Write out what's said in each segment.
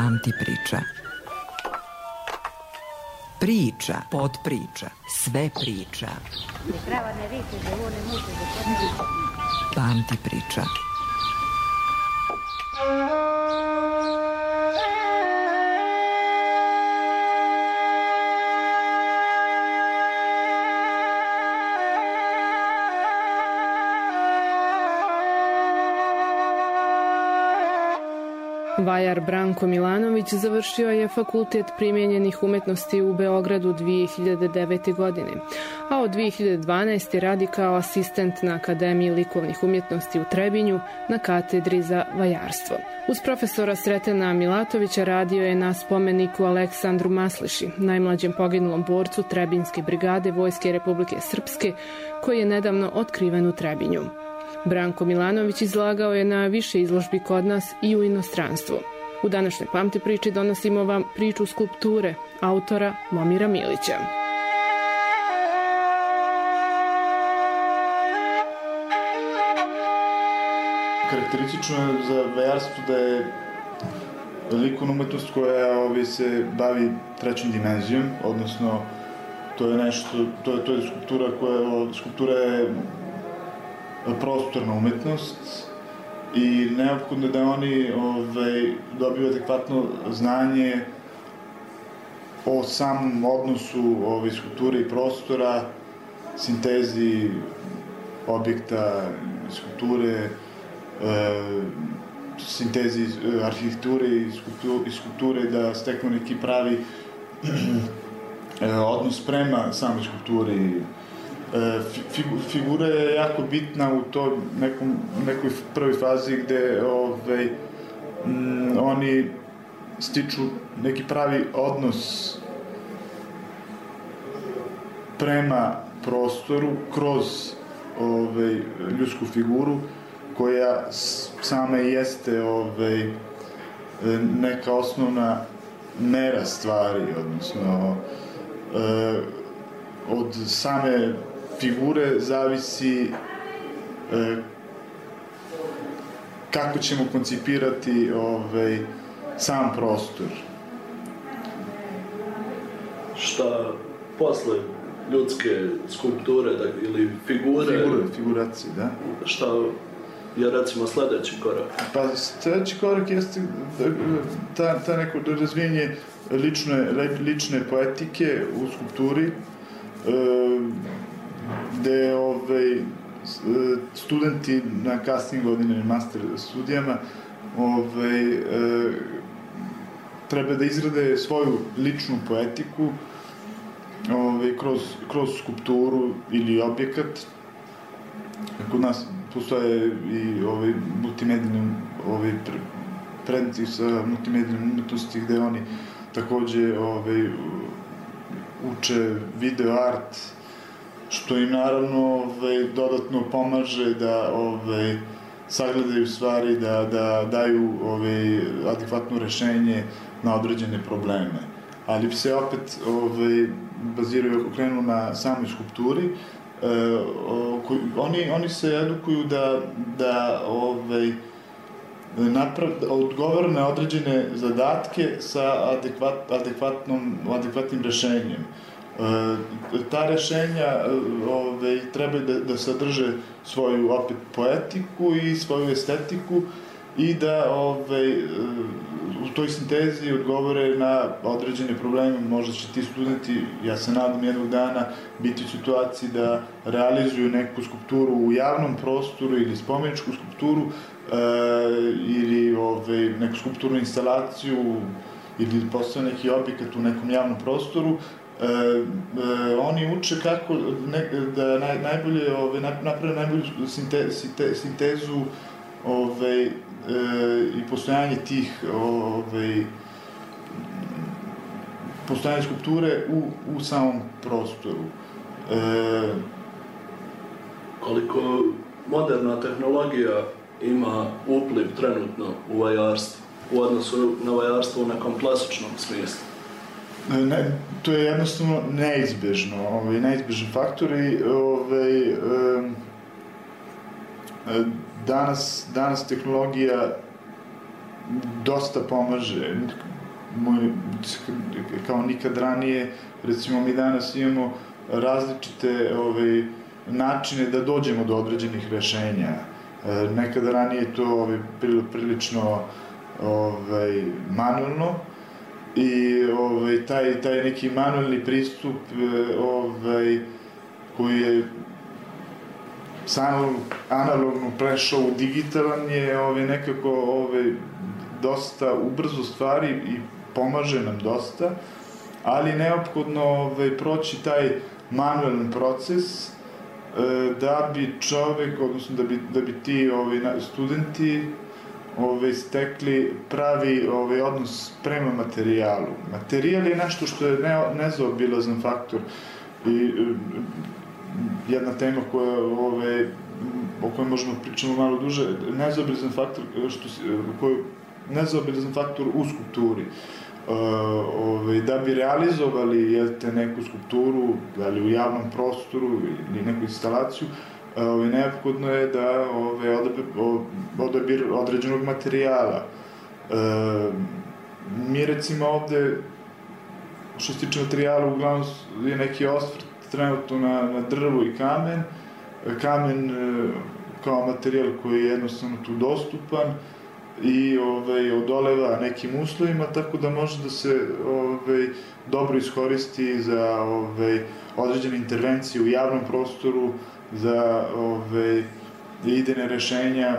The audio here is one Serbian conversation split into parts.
Pamti priča. Priča, podpriča, sve priča. Pamti priča. Vajar Branko Milanović završio je Fakultet primijenjenih umetnosti u Beogradu 2009. godine, a od 2012. radi kao asistent na Akademiji likovnih umjetnosti u Trebinju na katedri za vajarstvo. Uz profesora Sretena Milatovića radio je na spomeniku Aleksandru Masliši, najmlađem poginulom borcu Trebinjske brigade Vojske Republike Srpske, koji je nedavno otkriven u Trebinju. Branko Milanović izlagao je na više izložbi kod nas i u inostranstvu. U današnjoj Pamti priči donosimo vam priču skulpture autora Momira Milića. Karakteristično je za vajarstvo da je likovna umetnost koja se bavi trećom dimenzijom, odnosno to je nešto, to je skulptura je prostorna umetnost i neophodno da oni dobiju adekvatno znanje o samom odnosu skulpture i prostora, sintezi objekta, skulpture, sintezi arhitekture i skulpture, da steknu neki pravi odnos prema samoj skulpturi. Figura je jako bitna u toj nekoj prvoj fazi gde oni stiču neki pravi odnos prema prostoru kroz ljudsku figuru koja sama jeste neka osnovna mera stvari, odnosno od same figure zavisi kako ćemo koncipirati sam prostor. Šta posle ljudske skulpture ili figuracije, da. Šta je recimo sledeći korak? Pa sledeći korak jeste ta neko razvijenje lične poetike u skulpturi, gde studenti na kasnim godinama master studijama treba da izrade svoju ličnu poetiku kroz skulpturu ili objekat. Kod nas postoje i multimedijalni predmeti sa multimedijalnom umetnosti gde oni takođe uče video art, što im naravno dodatno pomaže da sagledaju stvari, da daju adekvatno rešenje na određene probleme. Ali se opet baziraju, okrenu na samoj skulpturi. Oni se edukuju da odgovore na određene zadatke sa adekvatnim rešenjem. Ta rešenja treba da sadrže svoju opet poetiku i svoju estetiku i da u toj sintezi odgovore na određene probleme. Možda će ti studenti, ja se nadam jednog dana, biti u situaciji da realizuju neku skulpturu u javnom prostoru ili spomeničku skulpturu ili neku skulpturnu instalaciju ili postave neki objekat u nekom javnom prostoru. Oni uče kako da najbolje naprave najbolju sintezu i postojanje tih postojanje skulpture u samom prostoru. Koliko moderna tehnologija ima upliv trenutno u vajarstvo, u odnosu na vajarstvo u nekom klasičnom smislu? To je jednostavno neizbežno, neizbežni faktor i danas tehnologija dosta pomaže. kao nikad ranije, recimo mi danas imamo različite načine da dođemo do određenih rešenja. Nekada ranije to bilo prilično manuelno i taj neki manuelni pristup koji je analogno prešao u digitalan je nekako dosta ubrzo stvari i pomaže nam dosta, ali neophodno proći taj manuelni proces da bi čovek, odnosno da bi ti studenti stekli pravi odnos prema materijalu. Materijal je nešto što je nezaobilazan faktor i jedna tema o kojoj možemo pričamo malo duže, nezaobilazan faktor u skulpturi. Da bi realizovali neku skulpturu, da li u javnom prostoru ili neku instalaciju, neophodno je da odabir određenog materijala. Mi recimo ovde, što se tiče materijala, uglavnom je neki osvrt trenutno na drvo i kamen. Kamen kao materijal koji je jednostavno tu dostupan i odoleva nekim uslovima, tako da može da se dobro iskoristi za određene intervencije u javnom prostoru, za idejne rešenja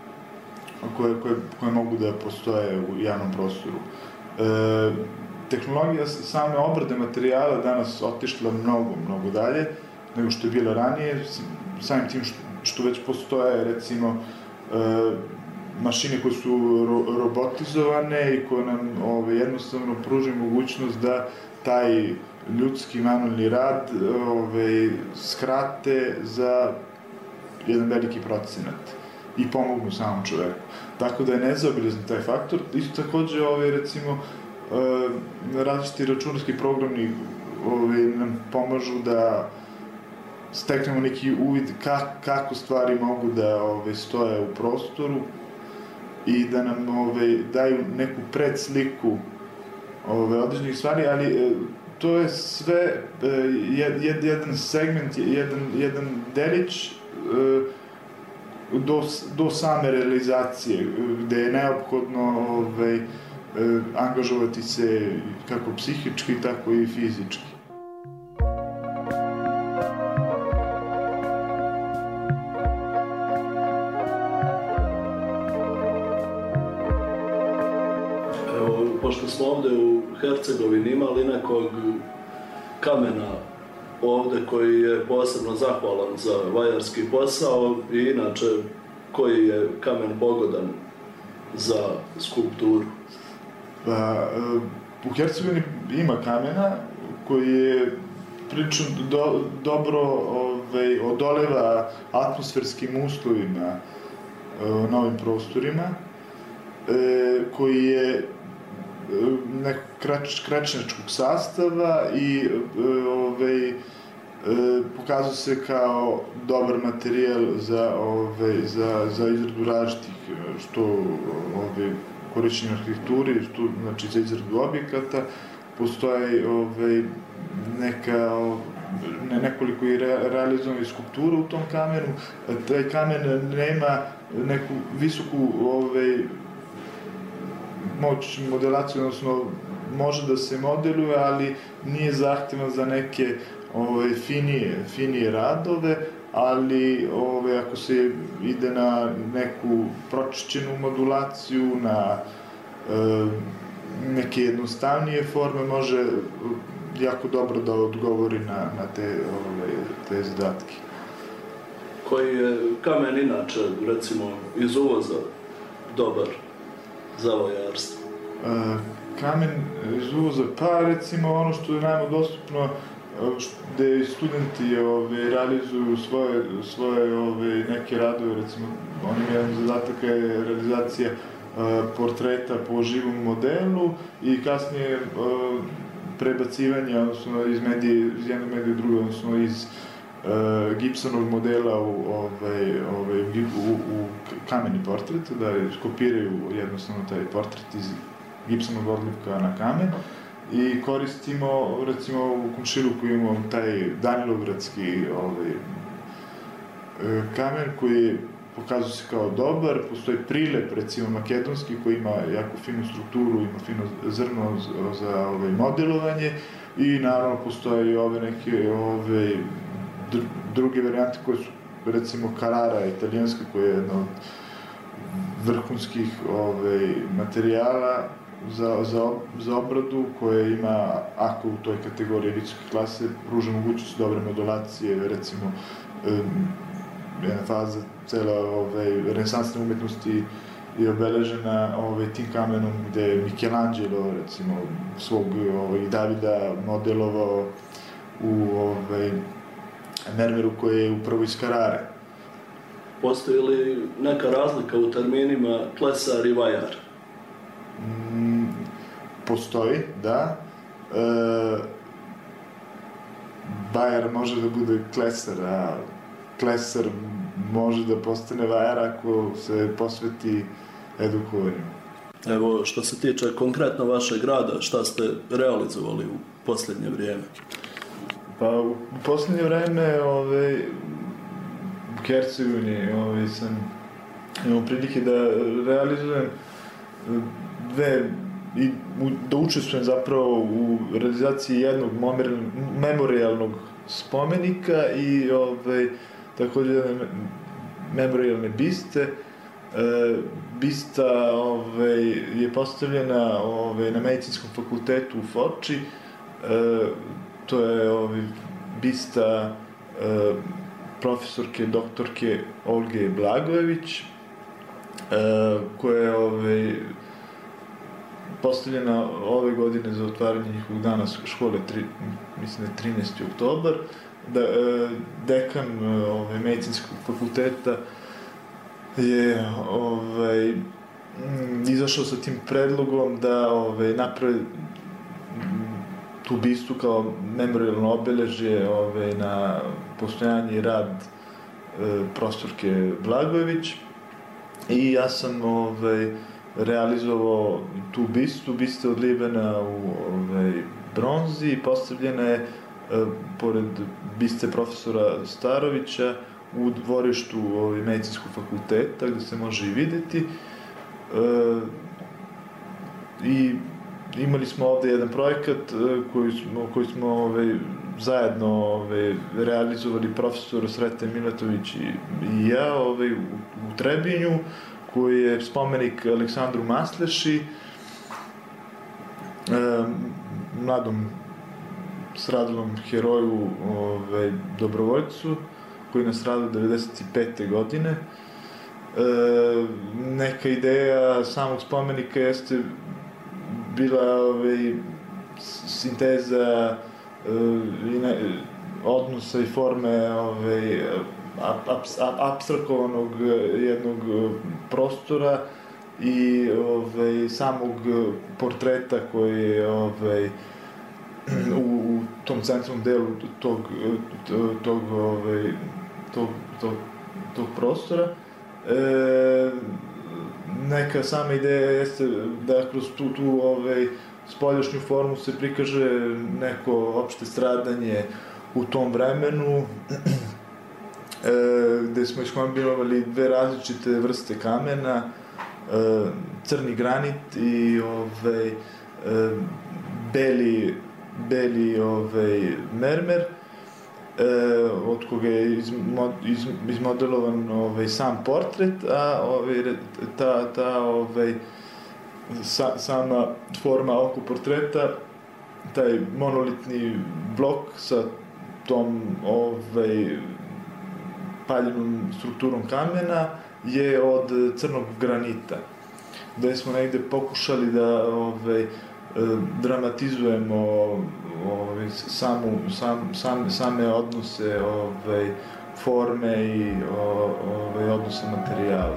koje mogu da postoje u javnom prostoru. Tehnologija same obrade materijala danas otišla mnogo dalje nego što je bila ranije, samim tim što već postoje recimo mašine koje su robotizovane i koje nam jednostavno pružaju mogućnost da taj ljudski manuelni rad skrate za jedan veliki procenat i pomognu samom čoveku. Tako da je nezaobilazan taj faktor. Isto takođe, recimo, različiti računarski programi nam pomažu da steknemo neki uvid kako stvari mogu da stoje u prostoru i da nam daju neku predsliku određenih stvari, ali to je sve jedan segment, jedan delić do same realizacije, gde je neophodno angažovati se kako psihički, tako i fizički. Pošto smo ovde u Hercegovini imali nekog kamena ovde koji je posebno zahvalan za vajarski posao i inače koji je kamen pogodan za skulpturu? U Hercegovini ima kamena koji je prilično dobro odoleva atmosferskim uslovima na ovim prostorima, koji je kračinačkog sastava i pokazuje se kao dobar materijal za izradu različitih, što korišćenje arhitekturi, znači za izradu objekata. Postoje nekoliko i realizovanih skulptura u tom kamenu. Taj kamen nema neku visoku moć modelaciju, odnosno može da se modeluje, ali nije zahtevan za neke finije radove, ali ako se ide na neku pročišćenu modulaciju, na neke jednostavnije forme, može jako dobro da odgovori na te zadatke. Koji je kamen inače, recimo, iz uvoza dobar za vajarstvo? Kamen iz uvoza, pa recimo ono što je najmo dostupno, gde studenti realizuju svoje neke radove, recimo onim jedan zadatak je realizacija portreta po živom modelu i kasnije prebacivanje, odnosno iz jedne medije u druge, odnosno iz Gibsonovog modela u kameni portret, da skopiraju jednostavno taj portret iz gipsanog odlivka na kamen i koristimo, recimo u Komšiluku imamo taj Danilovgradski kamen koji pokazuje se kao dobar, postoji prilep, recimo makedonski, koji ima jako finu strukturu, ima fino zrno za modelovanje i naravno postoje i neke druge varijante koje su, recimo Carrara italijanska, koja je jedna od vrhunskih materijala za obradu, koja ima, ako u toj kategoriji visoke klase, pruža mogućnost dobre modulacije, recimo jedna faza cela renesansne umetnosti je obeležena tim kamenom gde je Michelangelo, recimo, svog Davida modelovao u mermeru koji je upravo iz Carrare. Postoji li neka razlika u terminima klesar i vajar? Postoji, da. Vajar može da bude klesar, a klesar može da postane vajar ako se posveti edukovanju. Evo, što se tiče konkretno vašeg rada, šta ste realizovali u posljednje vrijeme? Pa u posljednje vreme u Hercegovini sam imao prilike da realizujem da učestvujem zapravo u realizaciji jednog memorijalnog spomenika i također jedne memorijalne biste. Bista je postavljena na Medicinskom fakultetu u Foči. To je bista profesorke, doktorke Olge Blagojević, koja je postavljena ove godine za otvaranje njihovog dana škole, mislim da je 13. oktobar. Dekan Medicinskog fakulteta je izašao sa tim predlogom da napravi tu bistu kao memorijalno obeležje na postojanje i rad profesorke Blagojević i ja sam realizovao tu bistu. Bista je odlivena u bronzi i postavljena je pored biste profesora Starovića u dvorištu Medicinskog fakulteta, gde se može i videti. I imali smo ovde jedan projekat koji smo zajedno realizovali profesor Sreten Milatović i ja u Trebinju, koji je spomenik Aleksandru Masleši, mladom stradalom heroju, dobrovoljcu, koji je nastradao 1995. godine. Neka ideja samog spomenika jeste bila sinteza odnosa i forme apstrakovanog jednog prostora i samog portreta koji je u tom centralnom delu tog prostora. Neka sama ideja jeste da kroz tu spoljašnju formu se prikaže neko opšte stradanje u tom vremenu, gde smo iskombinovali dve različite vrste kamena, crni granit i beli mermer, od koga je izmodelovan sam portret, a sama forma oko portreta, taj monolitni blok sa tom paljenom strukturom kamena je od crnog granita, gde smo negde pokušali da dramatizujemo same odnose forme i odnose materijala.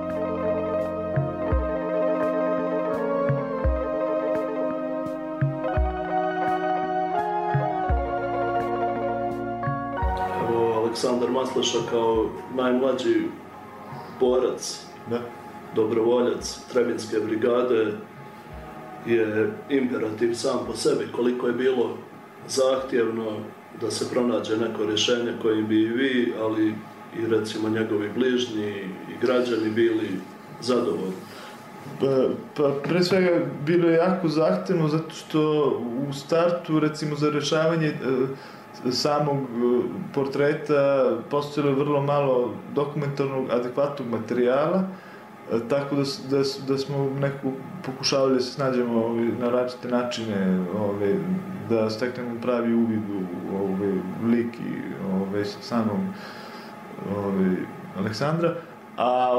Evo, Aleksandar Masleša kao najmlađi borac, dobrovoljac Trebinske brigade, je imperativ sam po sebi, koliko je bilo zahtjevno da se pronađe neko rješenje kojim bi i vi, ali i recimo njegovi bližnji i građani bili zadovoljni. Pa pre svega bilo je jako zahtevno zato što u startu recimo za rješavanje samog portreta postojalo vrlo malo dokumentarnog adekvatnog materijala, tako da smo nekako pokušavali da se snađemo na različite načine, da steknemo pravi uvid u lik i samog Aleksandra, a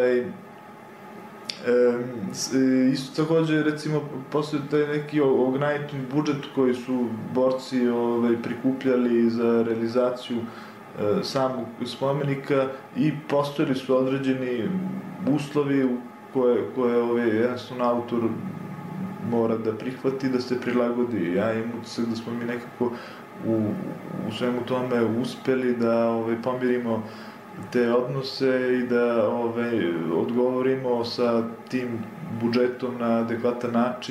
isto takođe, recimo, postoji taj neki ograničen budžet koji su borci prikupljali za realizaciju samog spomenika i postojali su određeni uslovi koje jednostavno autor mora da prihvati, da se prilagodi. Ja imam utisak da smo mi nekako u svemu tome uspeli da pomirimo te odnose i da odgovorimo sa tim budžetom na adekvatan način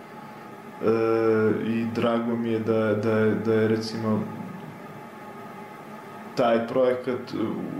i drago mi je da je recimo taj projekat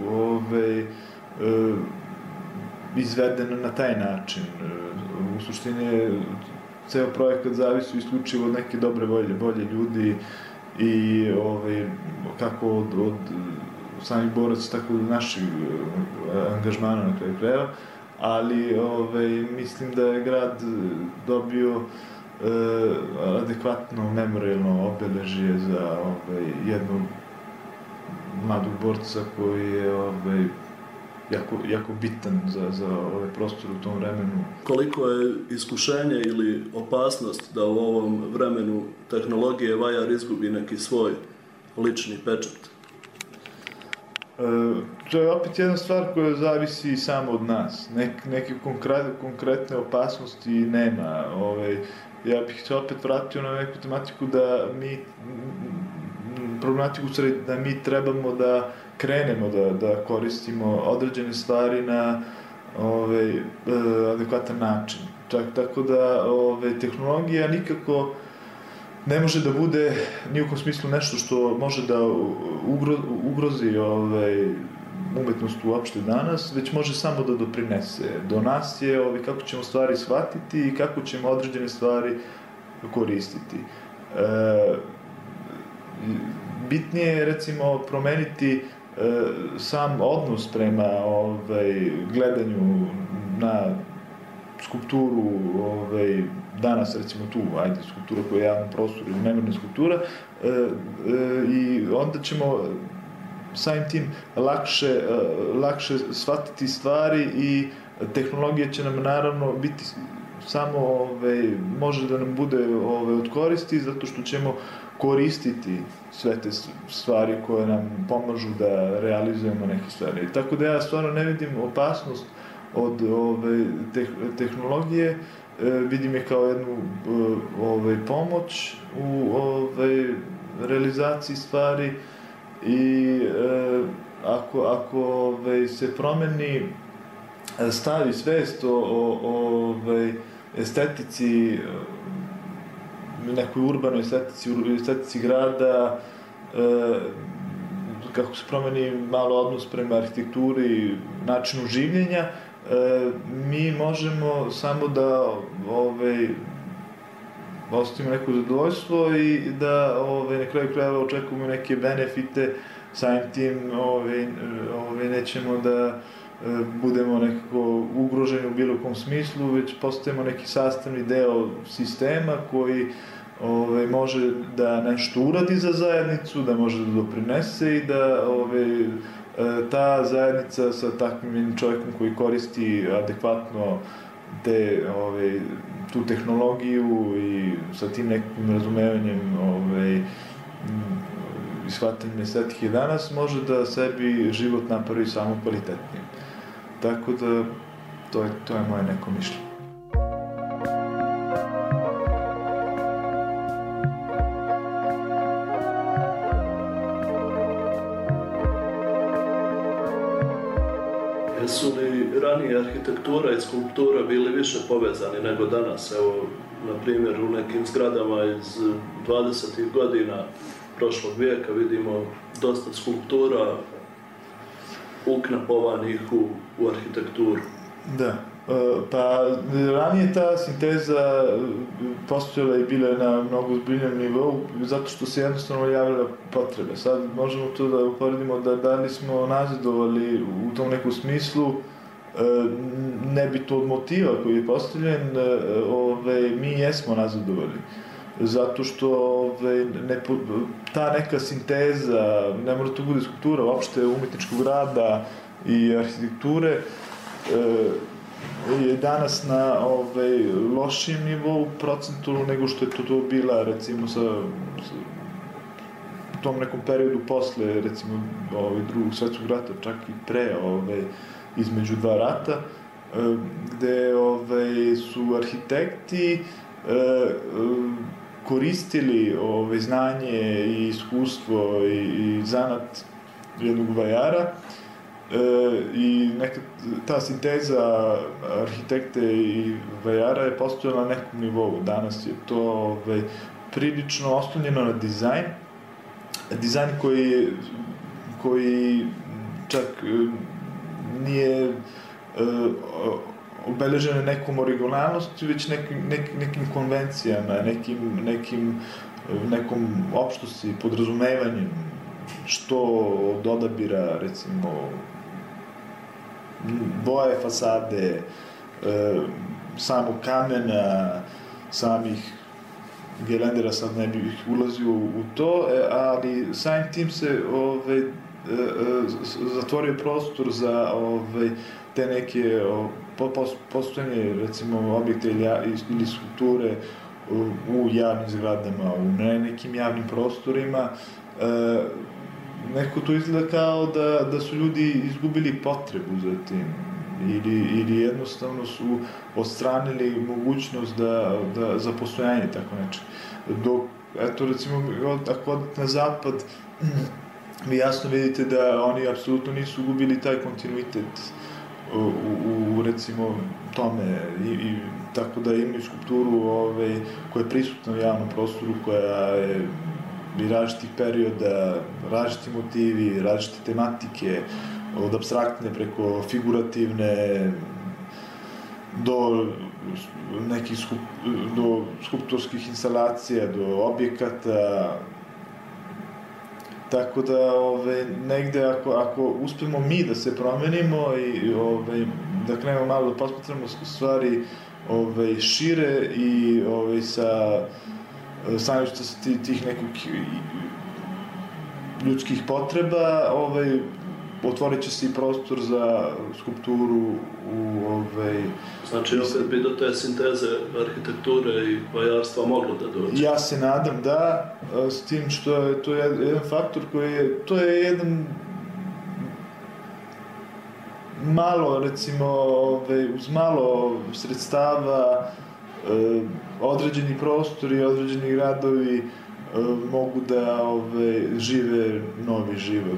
izveden na taj način. U suštini ceo projekat zavisi isključivo od neke dobre volje ljudi i kako od samih boraca, tako od naših angažmana na kraju krajeva, ali mislim da je grad dobio adekvatno memorijalno obeležje za jednog mladog borca koji je jako bitan za ovaj prostor u tom vremenu. Koliko je iskušenje ili opasnost da u ovom vremenu tehnologije Vajar izgubi neki svoj lični pečat? To je opet jedna stvar koja zavisi samo od nas. Neke konkretne opasnosti nema. Ja bih se opet vratio na neku tematiku da mi trebamo da krenemo da koristimo određene stvari na adekvatan način. Tako da tehnologija nikako ne može da bude ni u kom smislu nešto što može da ugrozi umetnost uopšte danas, već može samo da doprinese. Do nas je kako ćemo stvari shvatiti i kako ćemo određene stvari koristiti. Bitnije je, recimo, promeniti sam odnos prema gledanju na skulpturu danas, recimo tu, skulptura koja je javni prostor ili memorna skulptura, i onda ćemo samim tim lakše shvatiti stvari i tehnologija će nam naravno biti samo, može da nam bude od koristi, zato što ćemo koristiti sve te stvari koje nam pomažu da realizujemo neke stvari. Tako da ja stvarno ne vidim opasnost od tehnologije, vidim je kao jednu pomoć u realizaciji stvari i ako se promeni, stavi svest o estetici, nekoj urbanoj estetici grada, kako se promeni malo odnos prema arhitekturi, načinu življenja, mi možemo samo da ostavimo neko zadovoljstvo i da na kraju krajeva očekujemo neke benefite, samim tim nećemo da budemo nekako ugroženi u bilo kom smislu, već postajemo neki sastavni deo sistema koji može da nešto uradi za zajednicu, da može da doprinese i da ta zajednica sa takvim jednim čovjekom koji koristi adekvatno tu tehnologiju i sa tim nekim razumevanjem i shvatanjem estetike danas može da sebi život napravi samo kvalitetnijim. Tako da to je moje neko mišljenje. Jesu li ranije arhitektura i skulptura bili više povezani nego danas? Evo, na primjer, u nekim zgradama iz 20. godina prošlog vijeka vidimo dosta skulptura uknapovanih u arhitekturu. Da. Pa ranije ta sinteza postojala i bila na mnogo zbiljnom nivou zato što se jednostavno javila potrebe. Sad možemo to da uporedimo da li smo nazadovali u tom nekom smislu, nebitno od motiva koji je postavljen, mi jesmo nazadovali. Zato što ta neka sinteza, ne mora to bude skulptura, uopšte umetničkog rada i arhitekture, je danas na lošijem nivou procentualno nego što je to bila recimo u tom nekom periodu posle recimo drugog svetskog rata, čak i pre između dva rata, gde su arhitekti koristili znanje i iskustvo i zanat jednog vajara, i ta sinteza arhitekte i vajara je postojala na nekom nivou. Danas je to prilično oslonjeno na dizajn koji čak nije obeležen nekom originalnosti, već nekim konvencijama, nekom opštosti, podrazumevanjem, što od odabira, recimo, boje fasade, samog kamena, samih gelendera, sad ne bih ulazio u to, ali samim tim se zatvorio prostor za te neke postojanje, recimo, objekte ili skulpture u javnim zgradama, u nekim javnim prostorima. Neko to izgleda kao da su ljudi izgubili potrebu za tim ili jednostavno su odstranili mogućnost za postojanje tako nečeg. Dok, eto, recimo, ako odete na zapad, vi jasno vidite da oni apsolutno nisu gubili taj kontinuitet u recimo tome, i tako da imaju skulpturu koja je prisutna u javnom prostoru, koja je i različitih perioda, različiti motivi, različite tematike, od apstraktne preko figurativne do nekih do skulptorskih instalacija, do objekata. Tako da negde ako uspemo mi da se promenimo i da krenemo malo da posmatramo stvari šire i sa stanovišta tih nekih ljudskih potreba, otvorit će se i prostor za skulpturu u Znači, opet bi do te sinteze arhitekture i vajarstva moglo da dođe? Ja se nadam da, s tim što je to jedan faktor koji je, to je jedan malo, recimo, uz malo sredstava, određeni prostori, određeni gradovi mogu da žive novi život,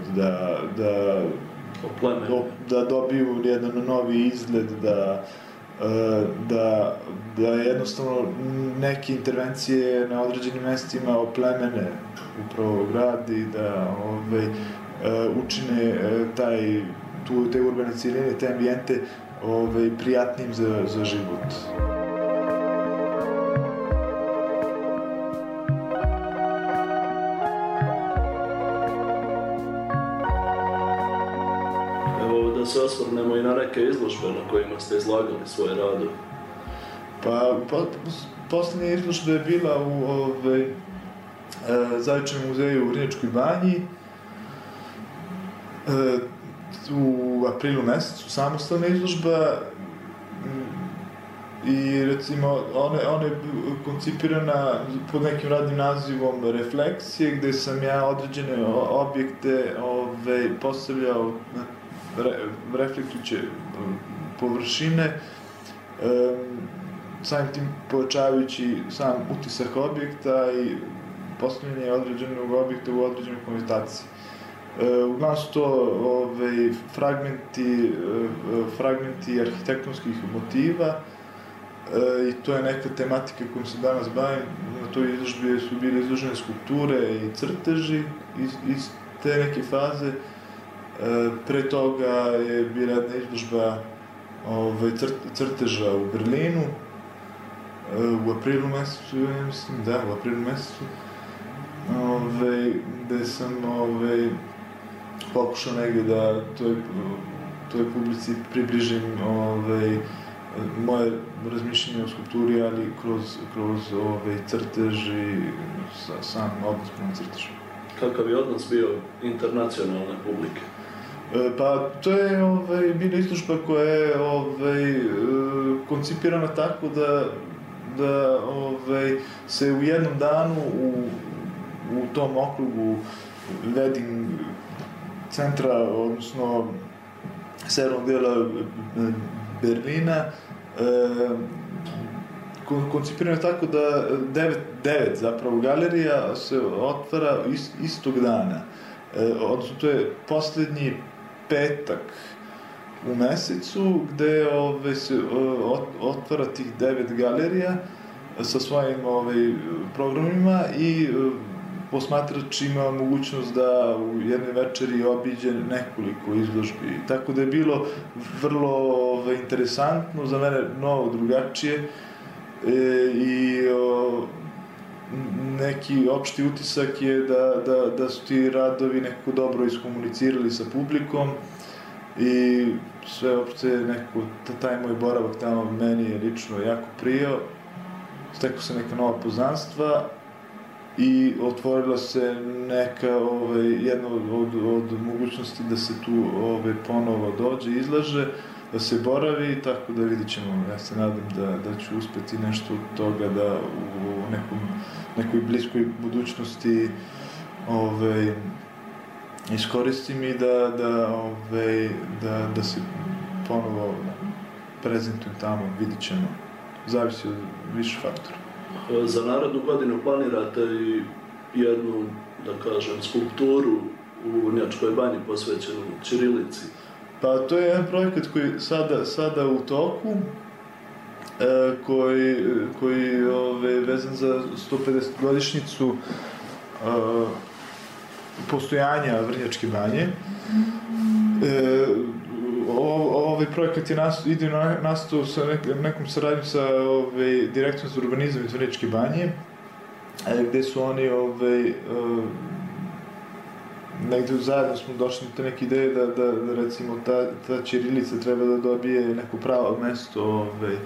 da dobiju jedan novi izgled, da jednostavno neke intervencije na određenim mestima oplemene upravo grad i da učine te urbane cijeline, te ambijente prijatnim za život. Da se osvrnemo i na neke izložbe na kojima ste izlagali svoje radove. Pa, poslednja izložba je bila u Zavičajnom muzeju u Vrnjačkoj banji u aprilu mesecu, samostalna izložba, i recimo ona je koncipirana pod nekim radnim nazivom Refleksije, gde sam ja određene objekte postavljao na reflektujuće površine, samim tim povećavajući sam utisak objekta i postavljanje određenog objekta u određenoj konvertaciji. Uglavnom su to fragmenti arhitektonskih motiva i to je neka tematika kojom se danas bavim. Na toj izložbi su bile izložene skulpture i crteži iz te neke faze. Pre toga je bila jedna izložba crteža u Berlinu u aprilu mesecu, ja mislim, u aprilu mesecu, gde sam pokušao negde da toj publici približim moje razmišljenje o skulpturi, ali kroz crtež i sam odnos prema crtežu. Kakav je odnos bio internacionalne publike? Pa to je bila izložba koja je koncipirana tako da se u jednom danu u tom okrugu Wedding centra, odnosno severnog dela Berlina, koncipirano je tako da devet zapravo galerija se otvara istog dana. Odnosno, to je poslednji petak u mesecu, gde se otvara tih 9 galerija sa svojim programima i posmatrač ima mogućnost da u jednoj večeri obiđe nekoliko izložbi. Tako da je bilo vrlo interesantno, za mene novo, drugačije i neki opšti utisak je da su ti radovi nekako dobro iskomunicirali sa publikom i sve opšte nekako, taj moj boravak tamo meni je lično jako prijao. Stekao se neka nova poznanstva i otvorila se neka jedna od mogućnosti da se tu ponovo dođe, izlaže, da se boravi, tako da vidit ćemo. Ja se nadam da ću uspeti nešto od toga da u nekoj bliskoj budućnosti iskoristim i da se ponovo prezentujem tamo, vidit ćemo. Zavisi od više faktora. Za narednu godinu planirate i jednu, da kažem, skulpturu u Vrnjačkoj banji posvećenu ćirilici. Pa to je jedan projekat koji sada u toku, koji je vezan za 150-godišnjicu postojanja Vrnjačke banje. Ovaj projekat je nastao sa nekom saradnjom sa direktorom za urbanizam iz Vrnjačke banje, gde su oni negde zajedno smo došli do te neke ideje da recimo ta ćirilica treba da dobije neko pravo mesto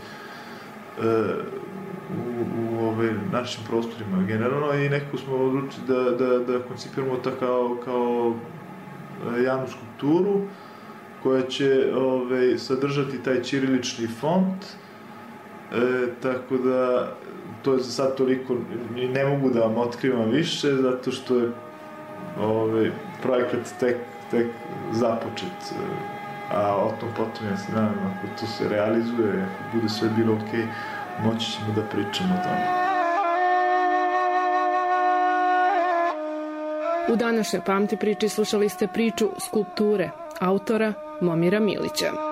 u našim prostorima generalno i nekako smo odlučili da koncipiramo to kao javnu skulpturu koja će sadržati taj ćirilični font, tako da to je za sad toliko i ne mogu da vam otkrivam više, zato što je projekat tek započet, a o tom potom ja se nadam, ako to se realizuje, ako bude sve bilo okej, moći ćemo da pričamo o tome. U današnjoj Pamti priči slušali ste priču Skulpture autora Momira Milića.